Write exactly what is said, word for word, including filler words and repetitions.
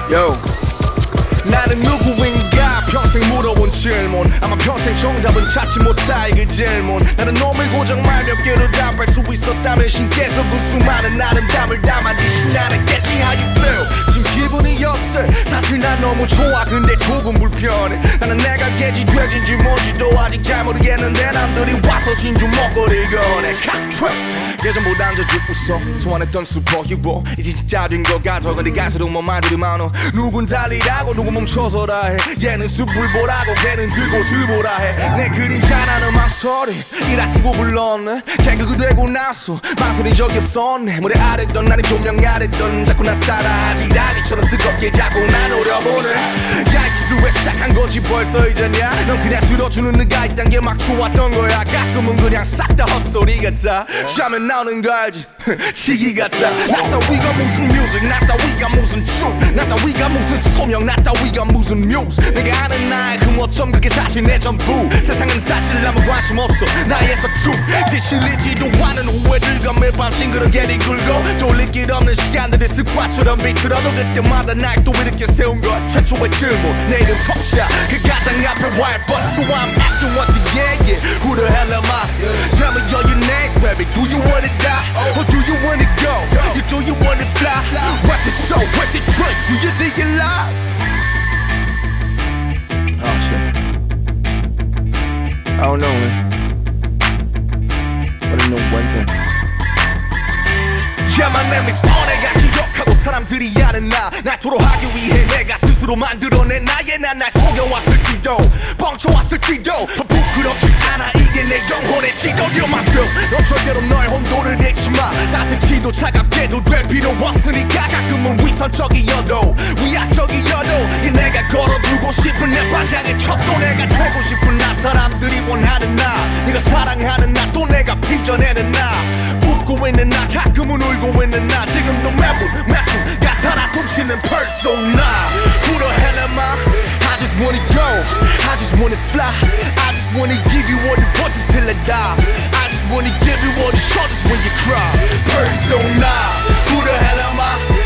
Yo. 나는 누구인가 평생 물어온 질문 아마 평생 정답은 찾지 못할 그 질문 나는 놈을 고정 말 몇 개로 답할 수 있었다면 신께서 그 수많은 아름다움을 담아주신 나는겠지 how you feel 지금 기분이 어때 사실 난 너무 좋아 근데 조금 불편해 나는 내가 개지 돼지인지 뭔지도 아직 잘 모르겠는데 남들이 와서 진주 먹거리를 꺼내 예전보단 더 웃어 소환했던 슈퍼히로 이제 진짜 된 것 같아 근데 갈수록 뭐 말들이 많어 누군 달리라고 누군 멈춰서라 해 얘는 숲을 보라고 걔는 들곳을 보라 해 내 그림자라는 망설이 이라 쓰고 불렀네 갱극이 되고 나서 망설인 적이 없었네 무대 아랬던 나를 조명 아랬던 자꾸 나타나 하지라기처럼 뜨겁게 자꾸 난 노려보네 야 이 짓을 왜 시작한 건지 벌써 잊었냐 넌 그냥 들어주는 네가 있단 게 막 좋았던 거야 가끔은 그냥 싹 다 헛소리 같아 쉬면 나오는 거 알지 시기 같아 나 따위가 무슨 뮤직 나 따위가 무슨 춤 나 따위가 무슨 소명 나 따위가 무슨 뮤즈 내가 아는 나의 그 뭐점 그게 사실 내 전부 세상은 사실 아무 관심 없어 나의 서춤 이제 실리지도 않은 후회들과 매일 밤 싱그럽게 뒤굴고 돌릴 길 없는 시간들이 습관처럼 비틀어도 그때마다 날 또 이렇게 세운 것 최초의 질문 내 이름 성샤 그 가장 앞에 와일 but so I'm asking once again yeah who the hell am I tell me all your names baby do you wanna die or do you wanna go you do you wanna fly what's it show what's it drink do you see it live oh shit I don't know man but I know one thing yeah my name is on 내가 기억하고 사람들이 아는 나 나토록 하기 위해 내가 스스로 만들어낸 나의 난 날 속여왔을지도 뻥쳐왔을지도 부끄럽지 않아 이게 내 영혼의 지도 You're myself 넌 절대로 너의 혼돈을 잃지 마 따뜻히도 차갑게도 될 필요 없으니까 가끔은 위선적이어도 위약적이어도 이 내가 걸어두고 싶은 내 방향의 척도 내가 되고 싶은 나 사람들이 원하는 나 네가 사랑하는 나 또 내가 빚어내는 나 웃고 있는 나 가끔은 울고 있는 나 지금도 매분 매순 가사라 숨쉬는 persona Who the hell am I? I just wanna go I just wanna fly I just wanna give you all the voices till I die I just wanna give you all the shoulders when you cry Persona Who the hell am I?